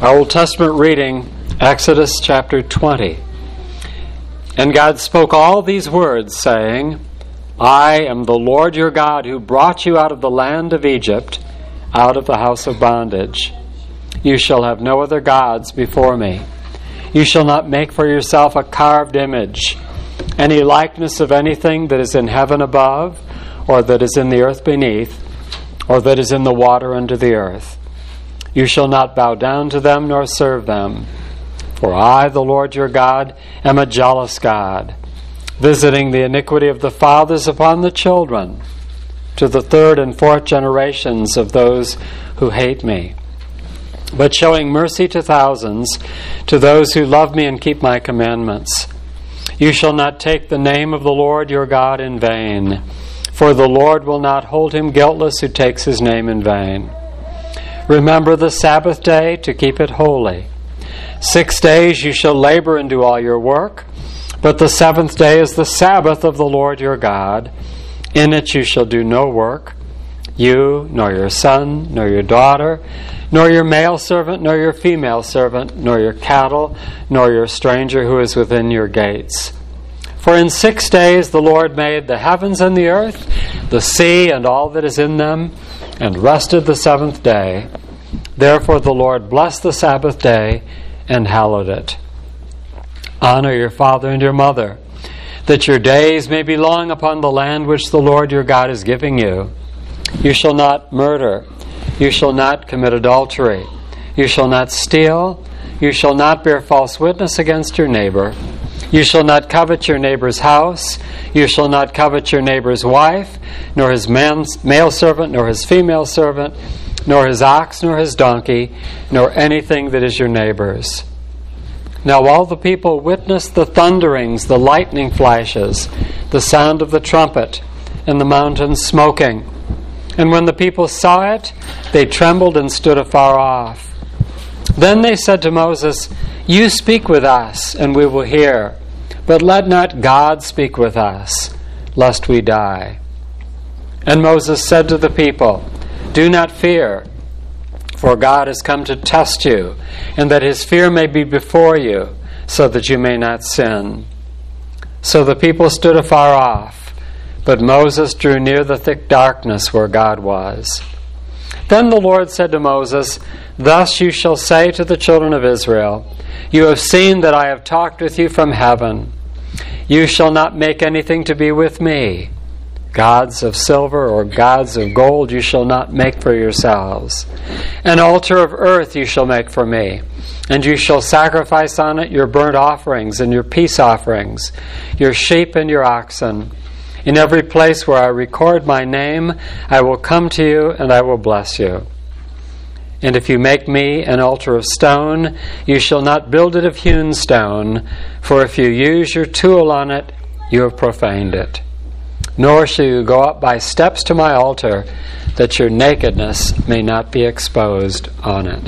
Our Old Testament reading, Exodus chapter 20. And God spoke all these words, saying, I am the Lord your God, who brought you out of the land of Egypt, out of the house of bondage. You shall have no other gods before me. You shall not make for yourself a carved image, any likeness of anything that is in heaven above, or that is in the earth beneath, or that is in the water under the earth. You shall not bow down to them nor serve them. For I, the Lord your God, am a jealous God, visiting the iniquity of the fathers upon the children, to the third and fourth generations of those who hate me, but showing mercy to thousands, to those who love me and keep my commandments. You shall not take the name of the Lord your God in vain, for the Lord will not hold him guiltless who takes his name in vain. Remember the Sabbath day to keep it holy. 6 days you shall labor and do all your work, but the seventh day is the Sabbath of the Lord your God. In it you shall do no work, you, nor your son, nor your daughter, nor your male servant, nor your female servant, nor your cattle, nor your stranger who is within your gates. For in 6 days the Lord made the heavens and the earth, the sea and all that is in them, and rested the seventh day. Therefore the Lord blessed the Sabbath day and hallowed it. Honor your father and your mother, that your days may be long upon the land which the Lord your God is giving you. You shall not murder. You shall not commit adultery. You shall not steal. You shall not bear false witness against your neighbor. You shall not covet your neighbor's house. You shall not covet your neighbor's wife, nor his male servant, nor his female servant, nor his ox, nor his donkey, nor anything that is your neighbor's. Now all the people witnessed the thunderings, the lightning flashes, the sound of the trumpet, and the mountains smoking. And when the people saw it, they trembled and stood afar off. Then they said to Moses, You speak with us, and we will hear. But let not God speak with us, lest we die. And Moses said to the people, Do not fear, for God has come to test you, and that his fear may be before you, so that you may not sin. So the people stood afar off, but Moses drew near the thick darkness where God was. Then the Lord said to Moses, Thus you shall say to the children of Israel, You have seen that I have talked with you from heaven. You shall not make anything to be with me. Gods of silver or gods of gold you shall not make for yourselves. An altar of earth you shall make for me, and you shall sacrifice on it your burnt offerings and your peace offerings, your sheep and your oxen. In every place where I record my name, I will come to you and I will bless you. And if you make me an altar of stone, you shall not build it of hewn stone, for if you use your tool on it, you have profaned it. Nor shall you go up by steps to my altar, that your nakedness may not be exposed on it.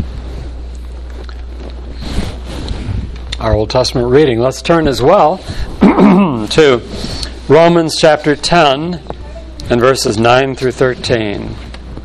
Our Old Testament reading. Let's turn as well to Romans chapter 10 and verses 9 through 13.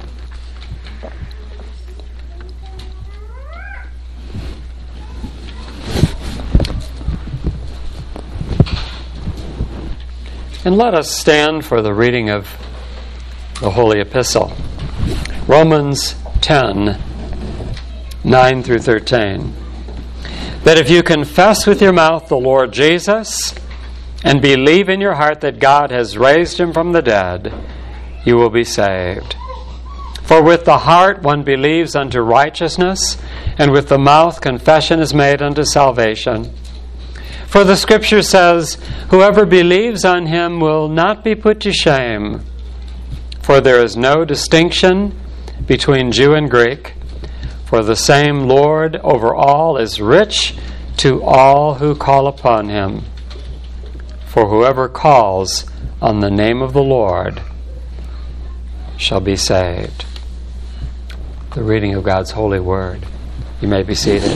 And let us stand for the reading of the Holy Epistle. Romans 10, 9 through 13. That if you confess with your mouth the Lord Jesus, and believe in your heart that God has raised him from the dead, you will be saved. For with the heart one believes unto righteousness, and with the mouth confession is made unto salvation. For the Scripture says, Whoever believes on him will not be put to shame. For there is no distinction between Jew and Greek, for the same Lord over all is rich to all who call upon him. For whoever calls on the name of the Lord shall be saved. The reading of God's holy word. You may be seated.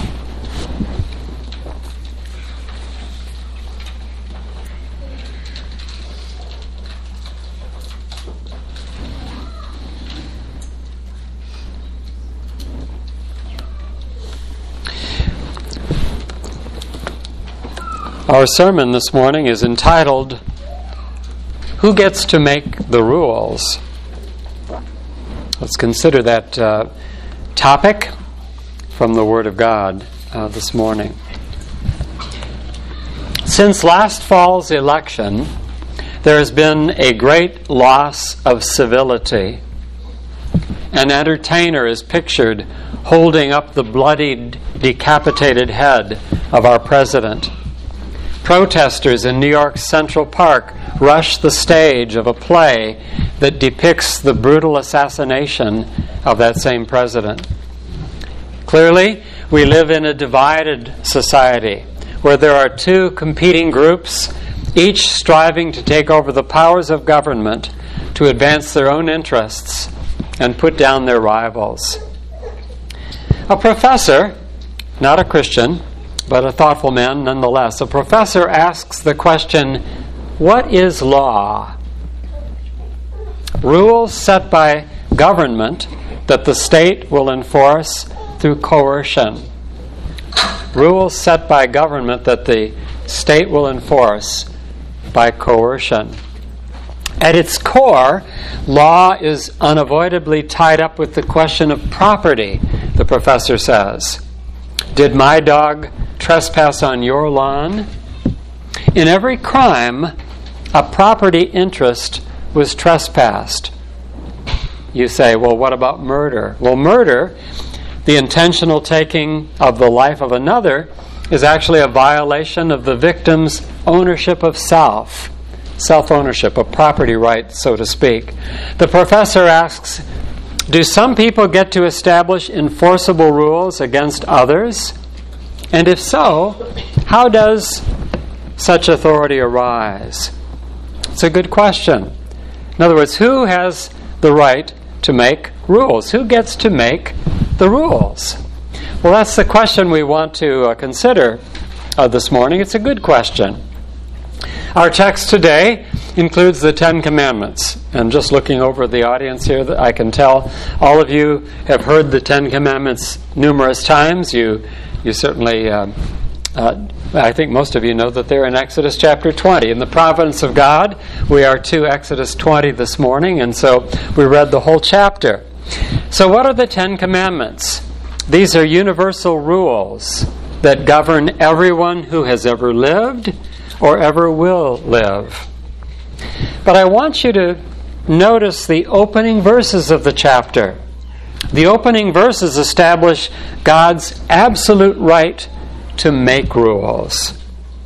Our sermon this morning is entitled, Who Gets to Make the Rules? Let's consider that topic from the Word of God this morning. Since last fall's election, there has been a great loss of civility. An entertainer is pictured holding up the bloodied, decapitated head of our president. Protesters in New York's Central Park rush the stage of a play that depicts the brutal assassination of that same president. Clearly, we live in a divided society where there are two competing groups, each striving to take over the powers of government to advance their own interests and put down their rivals. A professor, not a Christian, but a thoughtful man nonetheless, a professor asks the question, what is law? Rules set by government that the state will enforce through coercion. Rules set by government that the state will enforce by coercion. At its core, law is unavoidably tied up with the question of property, the professor says. Did my dog trespass on your lawn? In every crime, a property interest was trespassed. You say, well, what about murder? Well, murder, the intentional taking of the life of another, is actually a violation of the victim's ownership of self. Self-ownership, a property right, so to speak. The professor asks, do some people get to establish enforceable rules against others? And if so, how does such authority arise? It's a good question. In other words, who has the right to make rules? Who gets to make the rules? Well, that's the question we want to consider this morning. It's a good question. Our text today includes the Ten Commandments. And just looking over the audience here, I can tell all of you have heard the Ten Commandments numerous times. You certainly, I think most of you know that they're in Exodus chapter 20. In the providence of God, we are to Exodus 20 this morning, and so we read the whole chapter. So what are the Ten Commandments? These are universal rules that govern everyone who has ever lived or ever will live. But I want you to notice the opening verses of the chapter. The opening verses establish God's absolute right to make rules.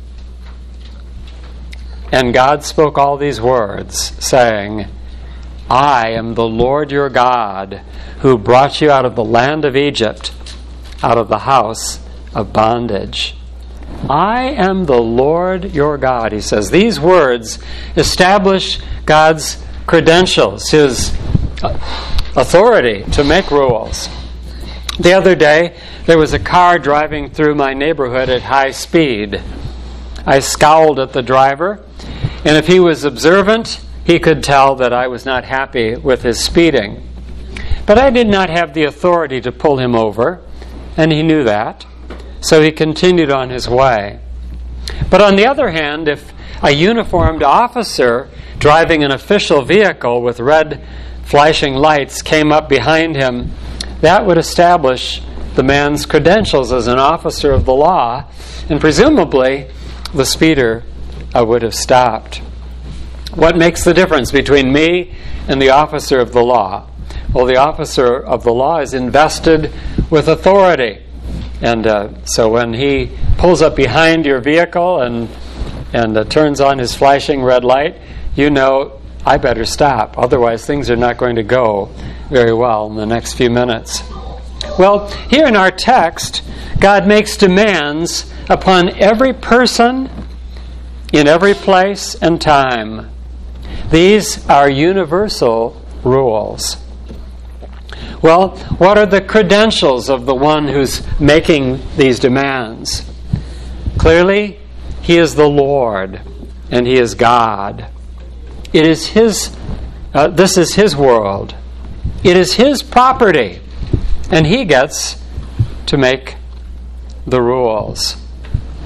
And God spoke all these words, saying, I am the Lord your God, who brought you out of the land of Egypt, out of the house of bondage. I am the Lord your God, he says. These words establish God's credentials, his authority to make rules. The other day, there was a car driving through my neighborhood at high speed. I scowled at the driver, and if he was observant, he could tell that I was not happy with his speeding. But I did not have the authority to pull him over, and he knew that. So he continued on his way. But on the other hand, if a uniformed officer driving an official vehicle with red flashing lights came up behind him, that would establish the man's credentials as an officer of the law, and presumably the speeder would have stopped. What makes the difference between me and the officer of the law? Well, the officer of the law is invested with authority. And so when he pulls up behind your vehicle and turns on his flashing red light, you know, I better stop. Otherwise, things are not going to go very well in the next few minutes. Well, here in our text, God makes demands upon every person in every place and time. These are universal rules. Well, what are the credentials of the one who's making these demands? Clearly, he is the Lord, and he is God. It is his. This is his world. It is his property, and he gets to make the rules.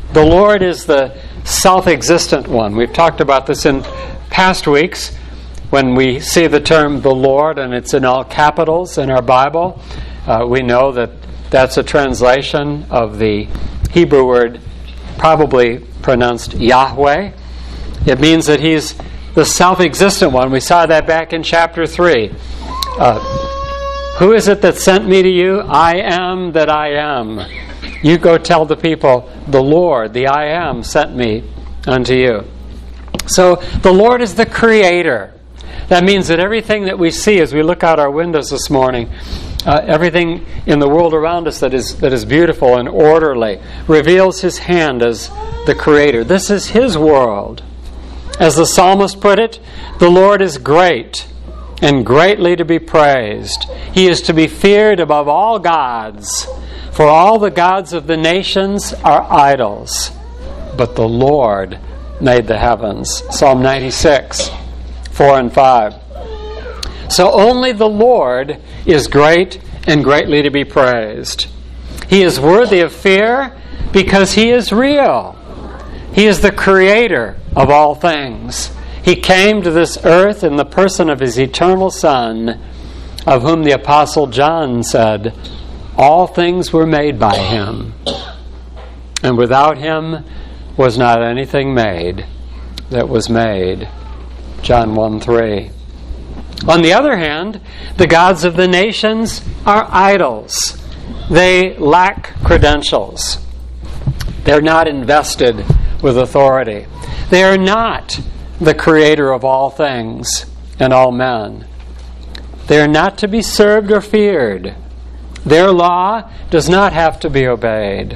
The Lord is the self-existent one. We've talked about this in past weeks when we see the term the Lord and it's in all capitals in our Bible. We know that that's a translation of the Hebrew word probably pronounced Yahweh. It means that He's the self-existent one. We saw that back in chapter 3. Who is it that sent me to you? I am that I am. You go tell the people, the Lord, the I am, sent me unto you. So the Lord is the Creator. That means that everything that we see as we look out our windows this morning, everything in the world around us that is beautiful and orderly, reveals His hand as the Creator. This is His world. As the psalmist put it, the Lord is great and greatly to be praised. He is to be feared above all gods, for all the gods of the nations are idols, but the Lord made the heavens. Psalm 96, 4 and 5. So only the Lord is great and greatly to be praised. He is worthy of fear because He is real. He is the Creator of all things. He came to this earth in the person of His eternal Son, of whom the Apostle John said, all things were made by Him, and without Him was not anything made that was made. John 1:3. On the other hand, the gods of the nations are idols. They lack credentials. They're not invested with authority. They are not the Creator of all things and all men. They are not to be served or feared. Their law does not have to be obeyed.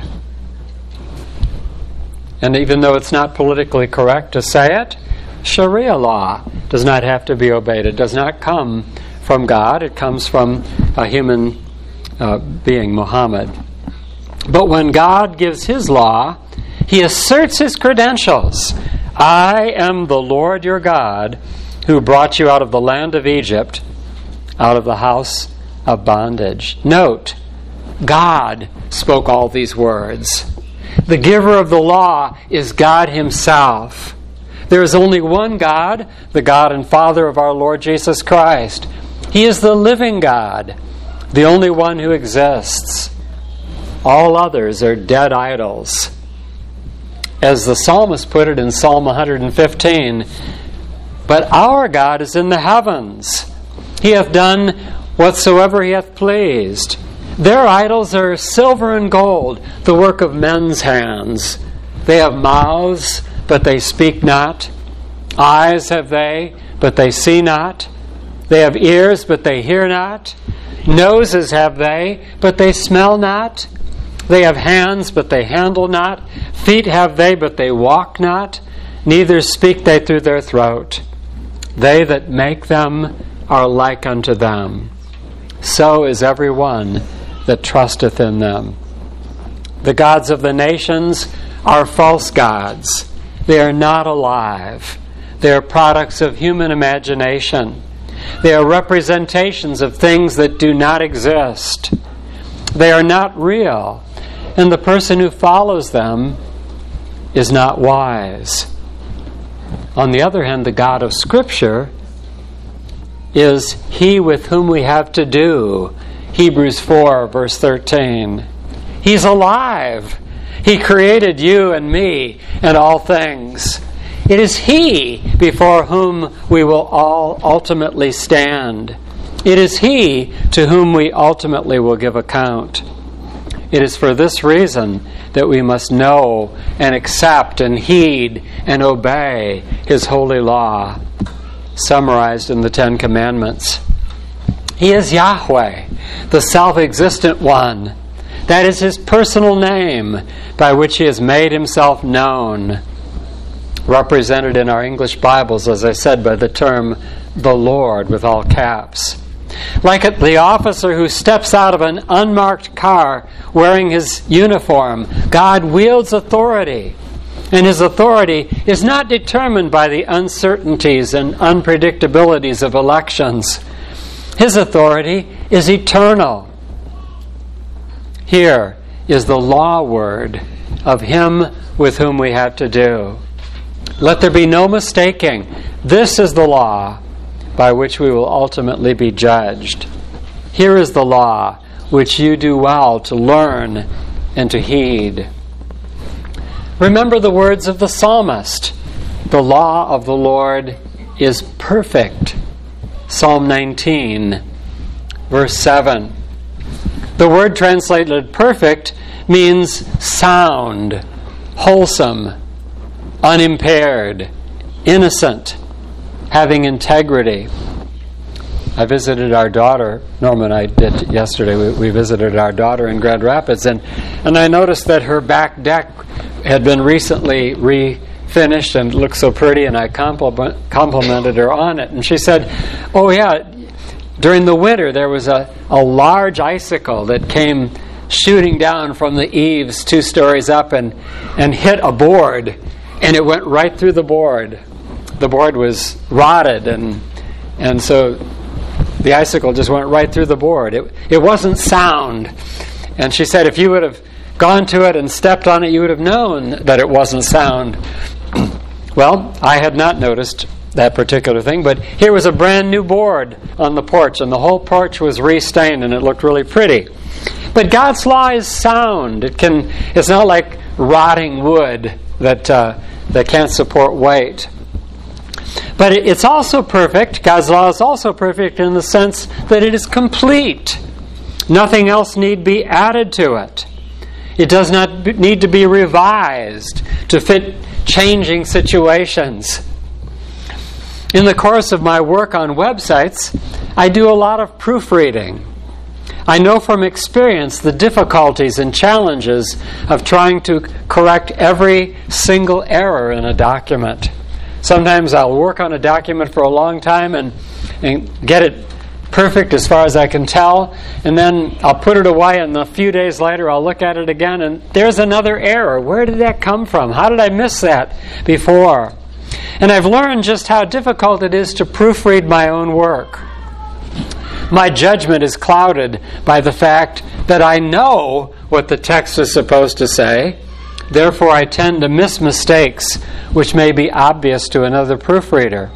And even though it's not politically correct to say it, Sharia law does not have to be obeyed. It does not come from God. It comes from a human being, Muhammad. But when God gives His law, He asserts His credentials. I am the Lord your God who brought you out of the land of Egypt, out of the house of bondage. Note, God spoke all these words. The giver of the law is God Himself. There is only one God, the God and Father of our Lord Jesus Christ. He is the living God, the only one who exists. All others are dead idols. As the psalmist put it in Psalm 115, but our God is in the heavens. He hath done whatsoever He hath pleased. Their idols are silver and gold, the work of men's hands. They have mouths, but they speak not. Eyes have they, but they see not. They have ears, but they hear not. Noses have they, but they smell not. They have hands, but they handle not. Feet have they, but they walk not. Neither speak they through their throat. They that make them are like unto them. So is every one that trusteth in them. The gods of the nations are false gods. They are not alive. They are products of human imagination. They are representations of things that do not exist. They are not real, and the person who follows them is not wise. On the other hand, the God of Scripture is He with whom we have to do. Hebrews 4, verse 13. He's alive. He created you and me and all things. It is He before whom we will all ultimately stand. It is He to whom we ultimately will give account. It is for this reason that we must know and accept and heed and obey His holy law, summarized in the Ten Commandments. He is Yahweh, the self-existent one. That is His personal name by which He has made Himself known, represented in our English Bibles, as I said, by the term the Lord with all caps. Like the officer who steps out of an unmarked car wearing his uniform, God wields authority. And His authority is not determined by the uncertainties and unpredictabilities of elections. His authority is eternal. Here is the law word of Him with whom we have to do. Let there be no mistaking. This is the law by which we will ultimately be judged. Here is the law which you do well to learn and to heed. Remember the words of the psalmist. The law of the Lord is perfect. Psalm 19, verse 7. The word translated perfect means sound, wholesome, unimpaired, innocent, having integrity. I visited our daughter, Norma and I did yesterday, we visited our daughter in Grand Rapids, and I noticed that her back deck had been recently refinished and looked so pretty, and I complimented her on it. And she said, oh yeah, during the winter there was a large icicle that came shooting down from the eaves 2 stories up and hit a board, and it went right through the board. The board was rotted, and so the icicle just went right through the board. It wasn't sound. And she said if you would have gone to it and stepped on it, you would have known that it wasn't sound. Well, I had not noticed that particular thing, but here was a brand new board on the porch, and the whole porch was re-stained, and it looked really pretty. But God's law is sound. It's not like rotting wood that can't support weight. But it's also perfect. God's law is also perfect in the sense that it is complete. Nothing else need be added to it. It does not need to be revised to fit changing situations. In the course of my work on websites, I do a lot of proofreading. I know from experience the difficulties and challenges of trying to correct every single error in a document. Sometimes I'll work on a document for a long time and get it perfect as far as I can tell, and then I'll put it away, and a few days later I'll look at it again, and there's another error. Where did that come from? How did I miss that before? And I've learned just how difficult it is to proofread my own work. My judgment is clouded by the fact that I know what the text is supposed to say. Therefore, I tend to miss mistakes which may be obvious to another proofreader.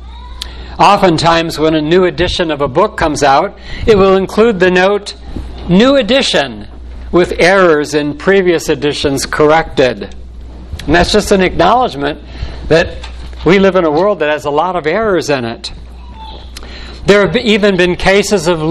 Oftentimes, when a new edition of a book comes out, it will include the note, "New edition," with errors in previous editions corrected. And that's just an acknowledgement that we live in a world that has a lot of errors in it. There have even been cases of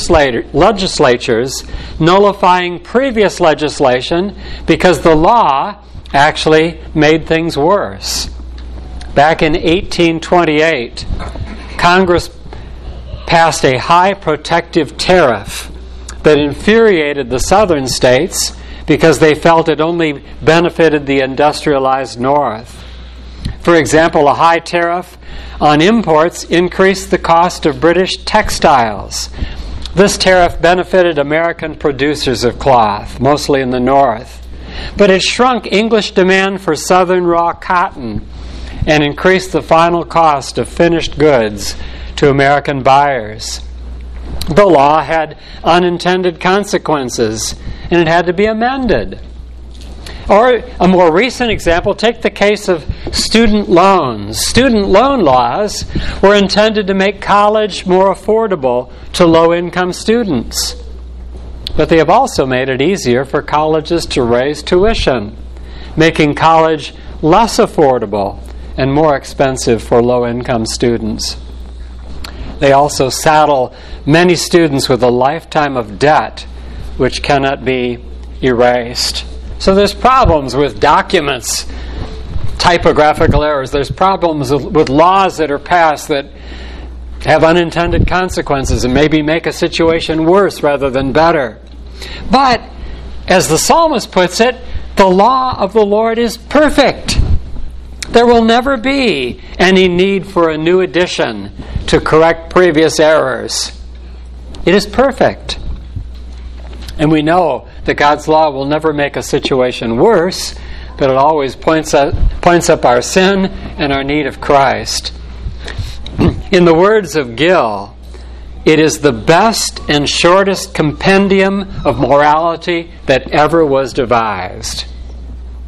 legislatures nullifying previous legislation because the law actually made things worse. Back in 1828, Congress passed a high protective tariff that infuriated the southern states because they felt it only benefited the industrialized North. For example, a high tariff on imports increased the cost of British textiles. This tariff benefited American producers of cloth, mostly in the North. But it shrunk English demand for southern raw cotton and increased the final cost of finished goods to American buyers. The law had unintended consequences, and it had to be amended. Or a more recent example, take the case of student loans. Student loan laws were intended to make college more affordable to low-income students. But they have also made it easier for colleges to raise tuition, making college less affordable and more expensive for low-income students. They also saddle many students with a lifetime of debt which cannot be erased. So there's problems with documents, typographical errors. There's problems with laws that are passed that have unintended consequences and maybe make a situation worse rather than better. But, as the psalmist puts it, the law of the Lord is perfect. There will never be any need for a new edition to correct previous errors. It is perfect. And we know that God's law will never make a situation worse, but it always points up our sin and our need of Christ. In the words of Gill, it is the best and shortest compendium of morality that ever was devised.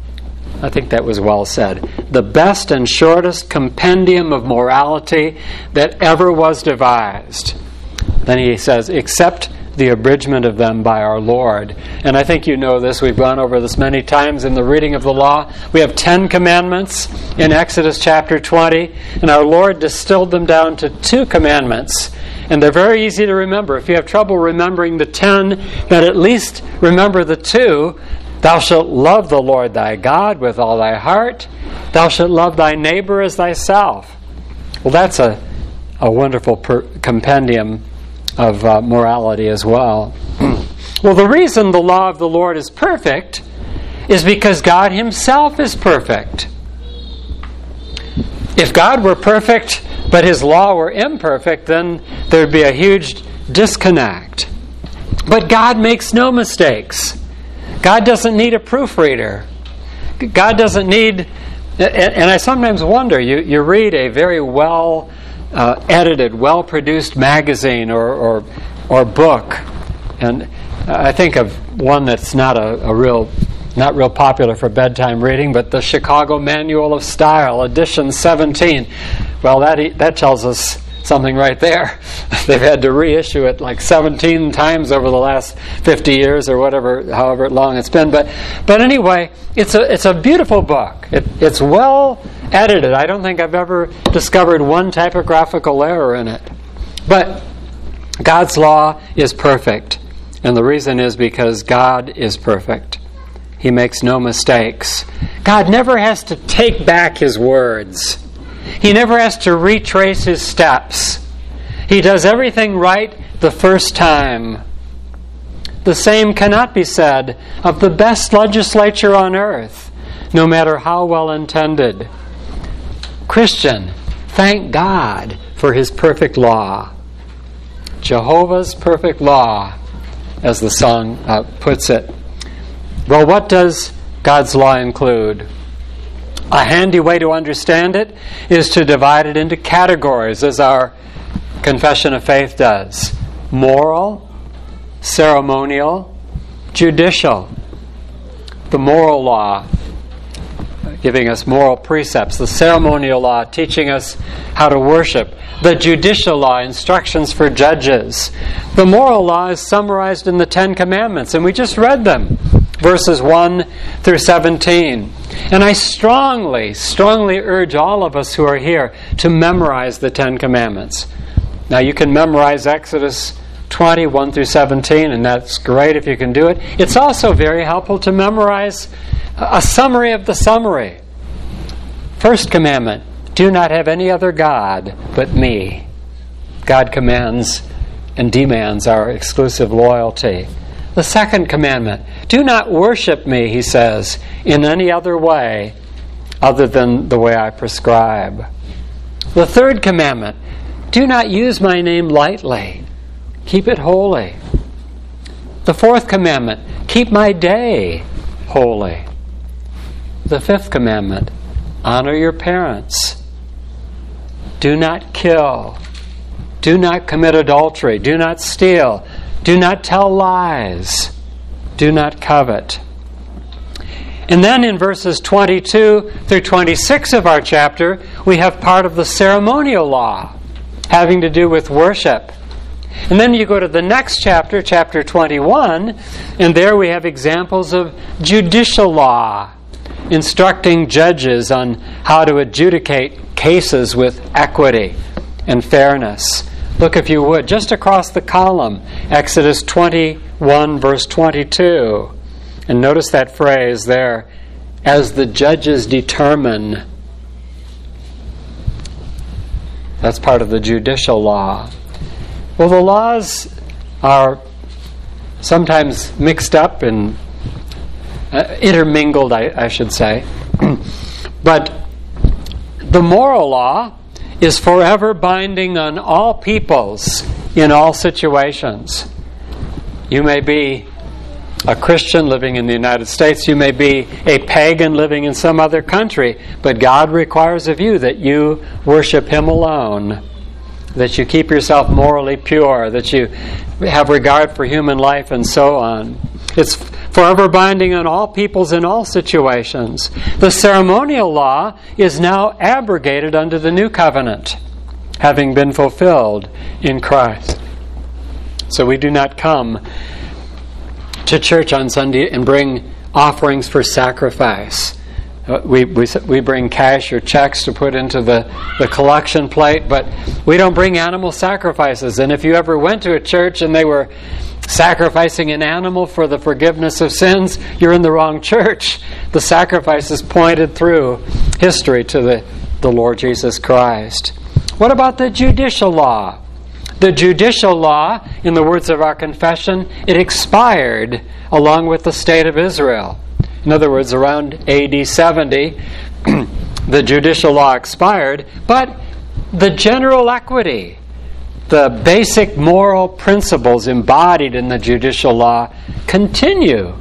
I think that was well said. The best and shortest compendium of morality that ever was devised. Then he says, except the abridgment of them by our Lord. And I think you know this. We've gone over this many times in the reading of the law. We have 10 commandments in Exodus chapter 20, and our Lord distilled them down to 2 commandments. And they're very easy to remember. If you have trouble remembering the 10, then at least remember the 2. Thou shalt love the Lord thy God with all thy heart. Thou shalt love thy neighbor as thyself. Well, that's a wonderful compendium of morality as well. Well, the reason the law of the Lord is perfect is because God himself is perfect. If God were perfect, but his law were imperfect, then there'd be a huge disconnect. But God makes no mistakes. God doesn't need a proofreader. God doesn't need... And I sometimes wonder, you read a very well edited, well-produced magazine or book, and I think of one that's not real popular for bedtime reading, but the Chicago Manual of Style, edition 17. Well, that tells us something right there. They've had to reissue it like 17 times over the last 50 years or however long it's been. But anyway, it's a beautiful book. It's well edited. I don't think I've ever discovered one typographical error in it. But God's law is perfect. And the reason is because God is perfect. He makes no mistakes. God never has to take back his words. He never has to retrace his steps. He does everything right the first time. The same cannot be said of the best legislature on earth, no matter how well intended. Christian, thank God for his perfect law. Jehovah's perfect law, as the song puts it. Well, what does God's law include? A handy way to understand it is to divide it into categories, as our Confession of Faith does. Moral, ceremonial, judicial. The moral law, giving us moral precepts. The ceremonial law, teaching us how to worship. The judicial law, instructions for judges. The moral law is summarized in the 10 Commandments, and we just read them. Verses 1 through 17. And I strongly, strongly urge all of us who are here to memorize the 10 Commandments. Now, you can memorize Exodus 20, 1 through 17, and that's great if you can do it. It's also very helpful to memorize a summary of the summary. First commandment, do not have any other God but me. God commands and demands our exclusive loyalty. The second commandment, do not worship me, he says, in any other way other than the way I prescribe. The third commandment, do not use my name lightly. Keep it holy. The fourth commandment, keep my day holy. The fifth commandment, honor your parents. Do not kill. Do not commit adultery. Do not steal. Do not tell lies. Do not covet. And then in verses 22 through 26 of our chapter, we have part of the ceremonial law having to do with worship. And then you go to the next chapter, chapter 21, and there we have examples of judicial law, instructing judges on how to adjudicate cases with equity and fairness. Look, if you would, just across the column, Exodus 21, verse 22. And notice that phrase there, as the judges determine. That's part of the judicial law. Well, the laws are sometimes mixed up and intermingled, I should say. But the moral law is forever binding on all peoples in all situations. You may be a Christian living in the United States. You may be a pagan living in some other country. But God requires of you that you worship Him alone, that you keep yourself morally pure, that you have regard for human life, and so on. It's forever binding on all peoples in all situations. The ceremonial law is now abrogated under the new covenant, having been fulfilled in Christ. So we do not come to church on Sunday and bring offerings for sacrifice. We bring cash or checks to put into the collection plate, but we don't bring animal sacrifices. And if you ever went to a church and they were sacrificing an animal for the forgiveness of sins, you're in the wrong church. The sacrifices pointed through history to the Lord Jesus Christ. What about the judicial law? The judicial law, in the words of our confession, it expired along with the state of Israel. In other words, around AD 70, the judicial law expired, but the general equity, the basic moral principles embodied in the judicial law continue.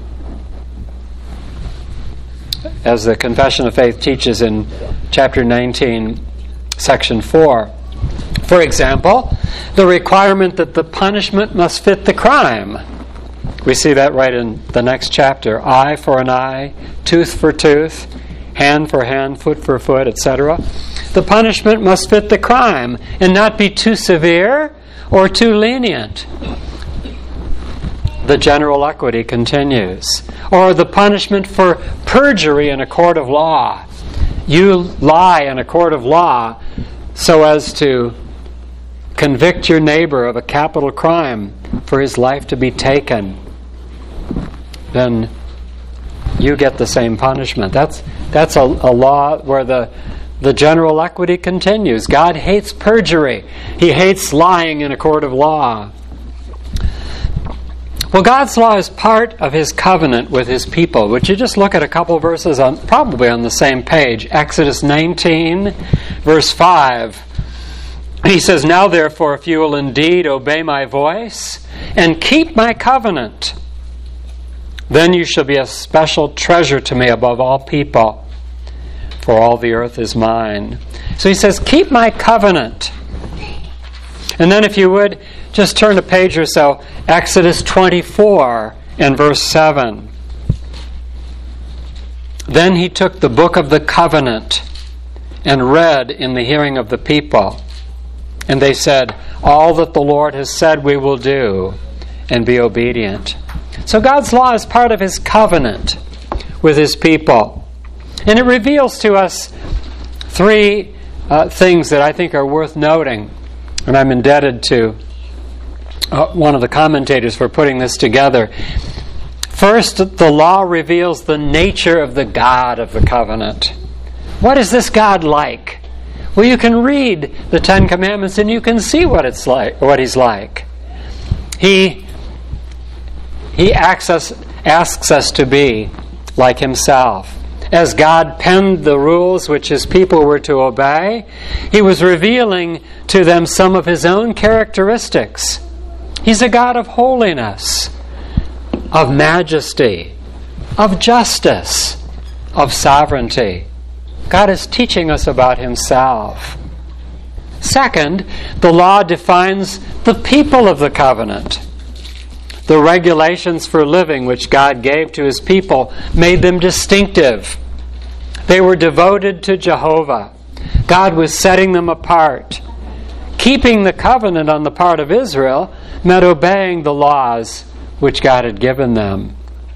As the Confession of Faith teaches in chapter 19, section 4. For example, the requirement that the punishment must fit the crime. We see that right in the next chapter. Eye for an eye, tooth for tooth, hand for hand, foot for foot, etc. The punishment must fit the crime and not be too severe or too lenient. The general equity continues. Or the punishment for perjury in a court of law. You lie in a court of law so as to convict your neighbor of a capital crime for his life to be taken. Then you get the same punishment. That's a law where the general equity continues. God hates perjury. He hates lying in a court of law. Well, God's law is part of His covenant with His people. Would you just look at a couple verses probably on the same page? Exodus 19, verse 5. He says, "Now therefore, if you will indeed obey my voice and keep my covenant, then you shall be a special treasure to me above all people, for all the earth is mine." So he says, keep my covenant. And then if you would, just turn a page or so, Exodus 24 and verse 7. "Then he took the book of the covenant and read in the hearing of the people. And they said, all that the Lord has said we will do, and be obedient." So God's law is part of His covenant with His people. And it reveals to us three things that I think are worth noting. And I'm indebted to one of the commentators for putting this together. First, the law reveals the nature of the God of the covenant. What is this God like? Well, you can read the Ten Commandments and you can see what it's like, what He's like. He asks us to be like Himself. As God penned the rules which His people were to obey, He was revealing to them some of His own characteristics. He's a God of holiness, of majesty, of justice, of sovereignty. God is teaching us about Himself. Second, the law defines the people of the covenant. The regulations for living which God gave to His people made them distinctive. They were devoted to Jehovah. God was setting them apart. Keeping the covenant on the part of Israel meant obeying the laws which God had given them.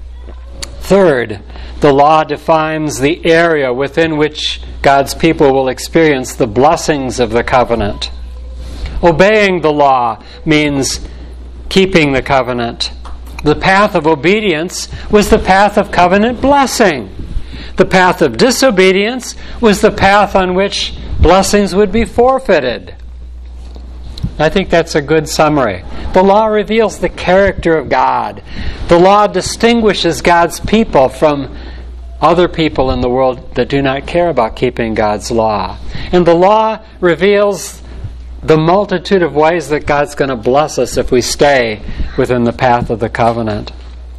Third, the law defines the area within which God's people will experience the blessings of the covenant. Obeying the law means keeping the covenant. The path of obedience was the path of covenant blessing. The path of disobedience was the path on which blessings would be forfeited. I think that's a good summary. The law reveals the character of God. The law distinguishes God's people from other people in the world that do not care about keeping God's law. And the law reveals the multitude of ways that God's going to bless us if we stay within the path of the covenant.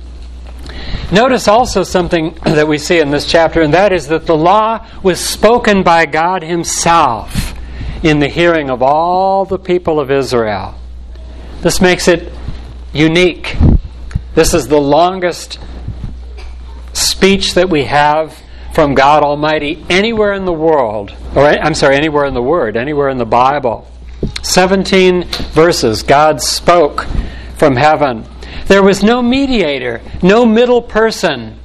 Notice also something that we see in this chapter, and that is that the law was spoken by God Himself in the hearing of all the people of Israel. This makes it unique. This is the longest speech that we have from God Almighty anywhere in the world. Anywhere in the Word, anywhere in the Bible. 17 verses, God spoke from heaven. There was no mediator, no middle person.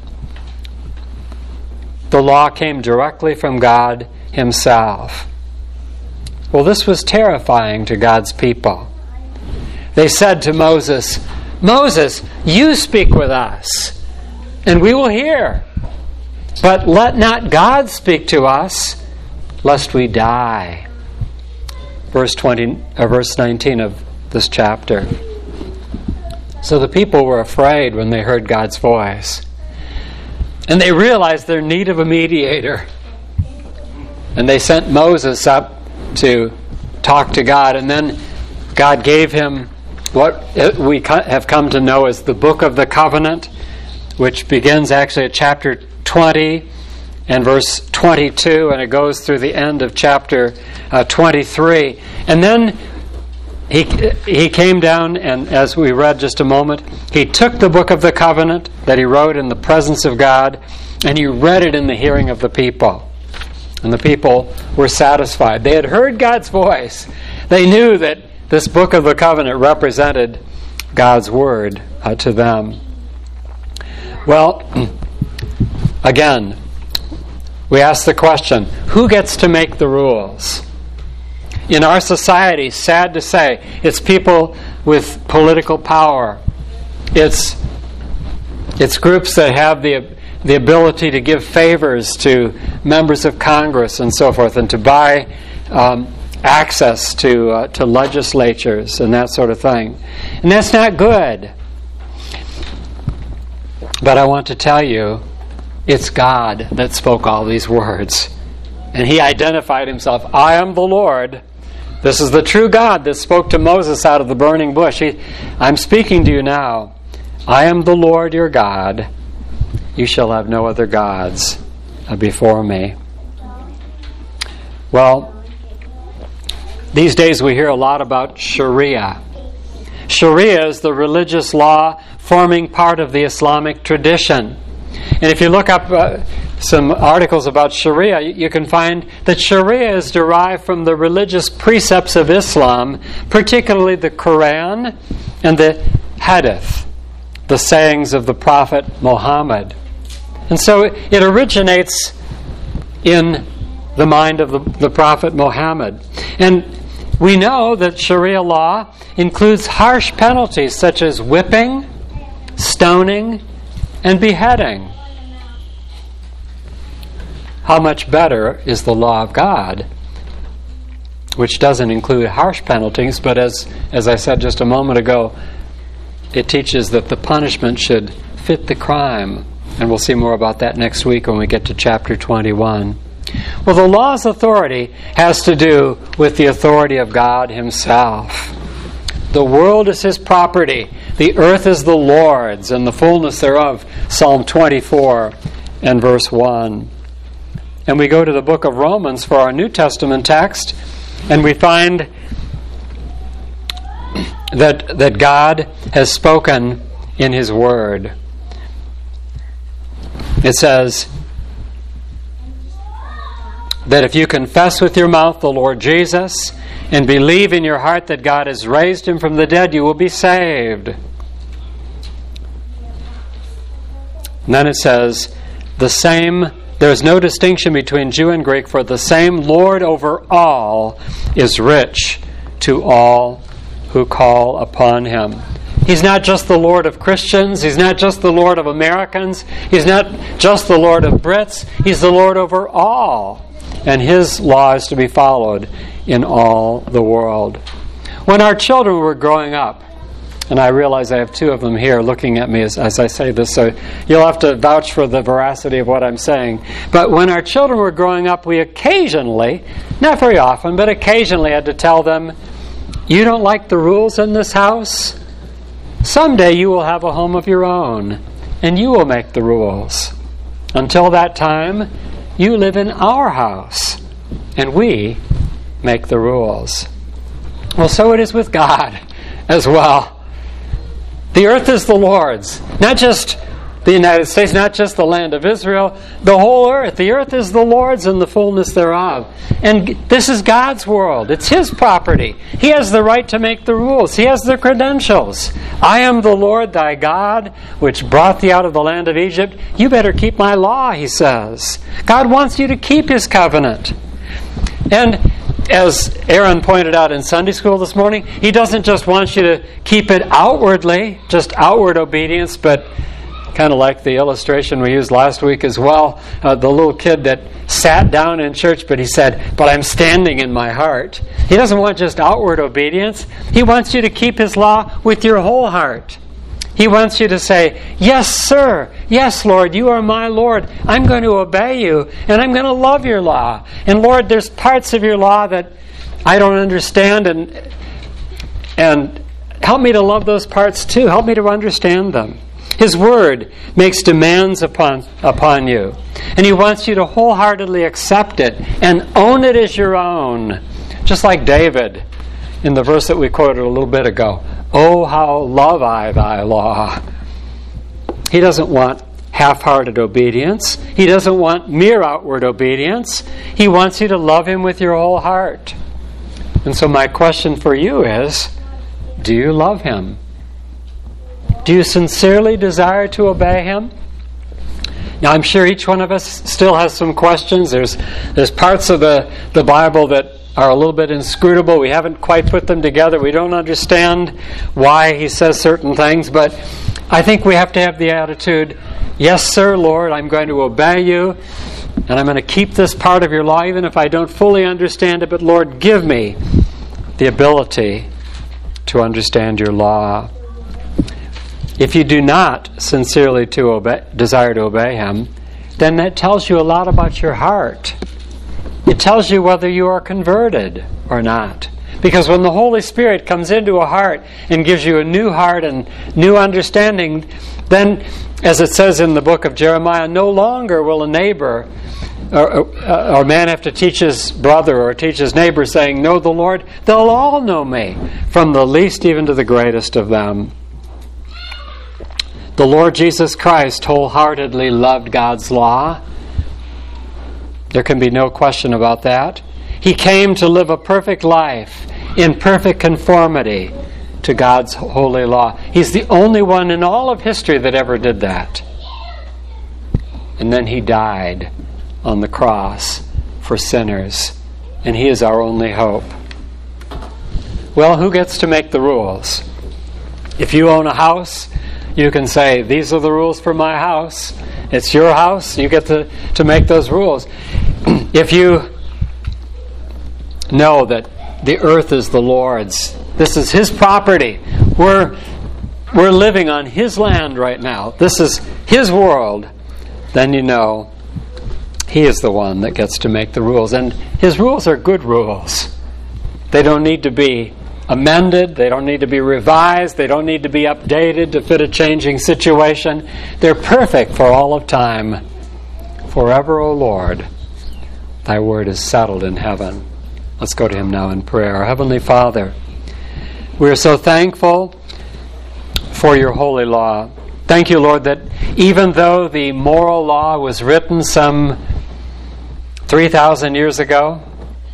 The law came directly from God Himself. Well, this was terrifying to God's people. They said to Moses, "Moses, you speak with us, and we will hear. But let not God speak to us, lest we die." Verse 19 of this chapter. So the people were afraid when they heard God's voice. And they realized their need of a mediator. And they sent Moses up to talk to God. And then God gave him what we have come to know as the Book of the Covenant, which begins actually at chapter 20 and verse 22, and it goes through the end of chapter 23. And then he came down, and as we read just a moment, he took the Book of the Covenant that he wrote in the presence of God, and he read it in the hearing of the people. And the people were satisfied. They had heard God's voice. They knew that this Book of the Covenant represented God's Word to them. Well, again, we ask the question, who gets to make the rules? In our society, sad to say, it's people with political power. It's groups that have the ability to give favors to members of Congress and so forth, and to buy access to legislatures and that sort of thing. And that's not good. But I want to tell you, it's God that spoke all these words. And He identified Himself. I am the Lord. This is the true God that spoke to Moses out of the burning bush. I'm speaking to you now. I am the Lord your God. You shall have no other gods before me. Well, these days we hear a lot about Sharia. Sharia is the religious law forming part of the Islamic tradition. And if you look up some articles about Sharia, you can find that Sharia is derived from the religious precepts of Islam, particularly the Quran and the Hadith, the sayings of the Prophet Muhammad. And so it originates in the mind of the Prophet Muhammad. And we know that Sharia law includes harsh penalties such as whipping, stoning, and beheading. How much better is the law of God, which doesn't include harsh penalties, but as I said just a moment ago, it teaches that the punishment should fit the crime. And we'll see more about that next week when we get to chapter 21. Well, the law's authority has to do with the authority of God Himself. The world is His property. The earth is the Lord's, and the fullness thereof. Psalm 24 and verse 1. And we go to the book of Romans for our New Testament text, and we find that God has spoken in His Word. It says that if you confess with your mouth the Lord Jesus and believe in your heart that God has raised Him from the dead, you will be saved. And then it says, there is no distinction between Jew and Greek, for the same Lord over all is rich to all who call upon Him. He's not just the Lord of Christians. He's not just the Lord of Americans. He's not just the Lord of Brits. He's the Lord over all. And His law is to be followed in all the world. When our children were growing up, and I realize I have two of them here looking at me as I say this, so you'll have to vouch for the veracity of what I'm saying. But when our children were growing up, we occasionally, not very often, but occasionally had to tell them, you don't like the rules in this house? Someday you will have a home of your own, and you will make the rules. Until that time, you live in our house, and we make the rules. Well, so it is with God as well. The earth is the Lord's. Not just the United States, not just the land of Israel, the whole earth. The earth is the Lord's and the fullness thereof. And this is God's world. It's His property. He has the right to make the rules. He has the credentials. I am the Lord thy God, which brought thee out of the land of Egypt. You better keep my law, He says. God wants you to keep His covenant. And as Aaron pointed out in Sunday school this morning, He doesn't just want you to keep it outwardly, just outward obedience, but kind of like the illustration we used last week as well, the little kid that sat down in church, but he said, but I'm standing in my heart. He doesn't want just outward obedience. He wants you to keep His law with your whole heart. He wants you to say, yes, sir. Yes, Lord, you are my Lord. I'm going to obey you, and I'm going to love your law. And Lord, there's parts of your law that I don't understand, and help me to love those parts too. Help me to understand them. His Word makes demands upon you. And He wants you to wholeheartedly accept it and own it as your own. Just like David in the verse that we quoted a little bit ago. Oh, how love I thy law. He doesn't want half-hearted obedience. He doesn't want mere outward obedience. He wants you to love Him with your whole heart. And so my question for you is, do you love Him? Do you sincerely desire to obey Him? Now, I'm sure each one of us still has some questions. There's parts of the Bible that are a little bit inscrutable. We haven't quite put them together. We don't understand why He says certain things. But I think we have to have the attitude, yes, sir, Lord, I'm going to obey you. And I'm going to keep this part of your law, even if I don't fully understand it. But Lord, give me the ability to understand your law. If you do not sincerely desire to obey Him, then that tells you a lot about your heart. It tells you whether you are converted or not. Because when the Holy Spirit comes into a heart and gives you a new heart and new understanding, then, as it says in the book of Jeremiah, no longer will a neighbor or man have to teach his brother or teach his neighbor, saying, know the Lord. They'll all know me, from the least even to the greatest of them. The Lord Jesus Christ wholeheartedly loved God's law. There can be no question about that. He came to live a perfect life in perfect conformity to God's holy law. He's the only one in all of history that ever did that. And then He died on the cross for sinners. And He is our only hope. Well, who gets to make the rules? If you own a house, you can say, these are the rules for my house. It's your house. You get to make those rules. If you know that the earth is the Lord's, this is His property. We're living on His land right now. This is His world. Then you know He is the one that gets to make the rules. And His rules are good rules. They don't need to be amended. They don't need to be revised. They don't need to be updated to fit a changing situation. They're perfect for all of time. Forever, O Lord, Thy word is settled in heaven. Let's go to Him now in prayer. Our Heavenly Father, we are so thankful for Your holy law. Thank You, Lord, that even though the moral law was written some 3,000 years ago,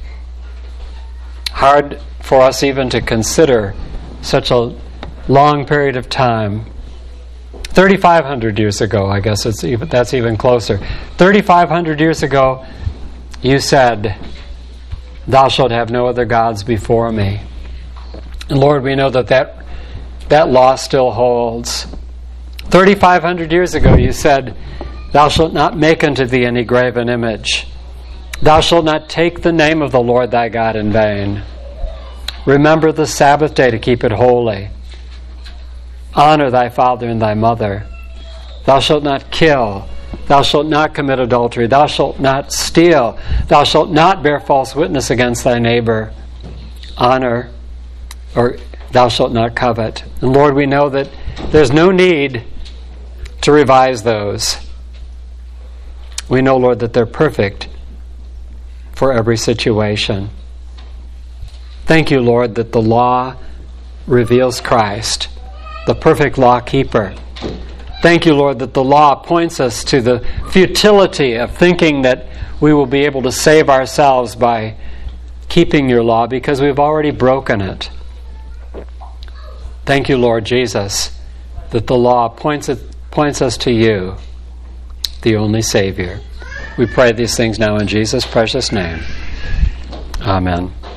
hard for us even to consider such a long period of time. 3,500 years ago, I guess that's even closer. 3,500 years ago, You said, Thou shalt have no other gods before me. And Lord, we know that law still holds. 3,500 years ago, You said, Thou shalt not make unto thee any graven image. Thou shalt not take the name of the Lord thy God in vain. Remember the Sabbath day to keep it holy. Honor thy father and thy mother. Thou shalt not kill. Thou shalt not commit adultery. Thou shalt not steal. Thou shalt not bear false witness against thy neighbor. Honor, or thou shalt not covet. And Lord, we know that there's no need to revise those. We know, Lord, that they're perfect for every situation. Thank You, Lord, that the law reveals Christ. the perfect law keeper. Thank you, Lord, that the law points us to the futility of thinking that we will be able to save ourselves by keeping your law because we've already broken it. Thank you, Lord Jesus, that the law points us to you, the only Savior. We pray these things now in Jesus' precious name. Amen.